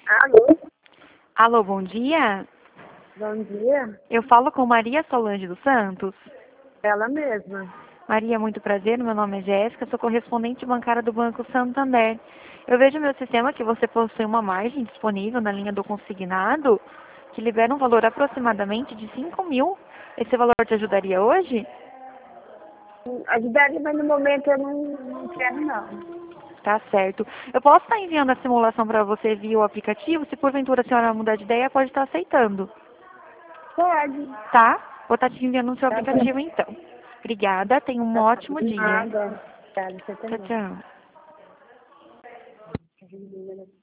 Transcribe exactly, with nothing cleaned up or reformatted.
Alô, Alô, bom dia. bom dia. Eu falo com Maria Solange dos Santos. Ela mesma. Maria, muito prazer. Meu nome é Jéssica, sou correspondente bancária do Banco Santander. Eu vejo no meu sistema que você possui uma margem disponível na linha do consignado que libera um valor aproximadamente de cinco mil. Esse valor te ajudaria hoje? Ajudaria, mas no momento eu não, não quero não. Tá certo. Eu posso estar enviando a simulação para você via o aplicativo? Se porventura a senhora mudar de ideia, pode estar aceitando. Pode. Tá? Vou estar te enviando no seu Tá bom. aplicativo então. Obrigada, tenha um Tá ótimo bom. dia. Nada. Tá, você Tchau, também. tchau.